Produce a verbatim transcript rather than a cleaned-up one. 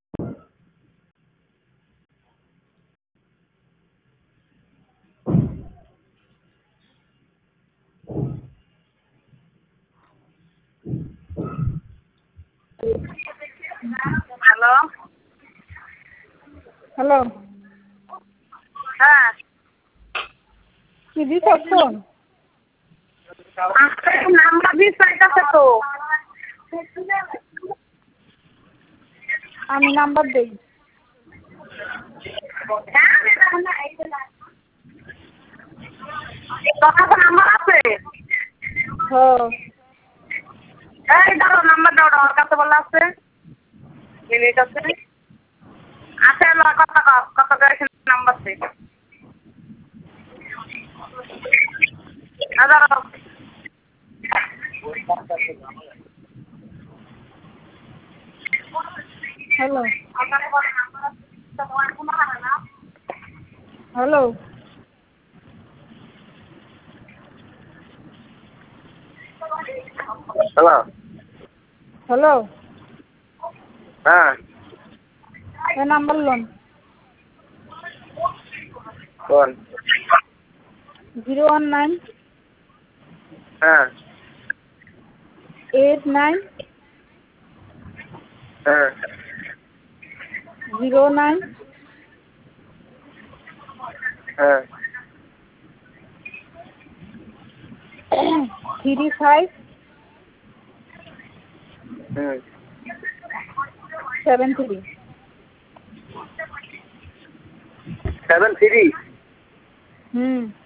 Hello hello হ্যাঁ কি দিছস ফোন? নাম্বার দিস পাইতাছে তো আমি নাম্বার দেই। তোর কাছে নাম্বার আছে? হ্যাঁ এই দাও নাম্বার দাও, ওর কাছে বলা আছে মিনিট আছে আছে না? কত কত করে নাম্বার আছে? হাজার হ্যালো হ্যালো হ্যালো হ্যালো হ্যাঁ এ নাম্বার লোন কোন? জিরো ওয়ান নাইন হ্যাঁ এইট নাইন হ্যাঁ জিরো নাইন হ্যাঁ থ্রি ফাইভ হুম সেভেন থ্রি। সেভেন থ্রি হুম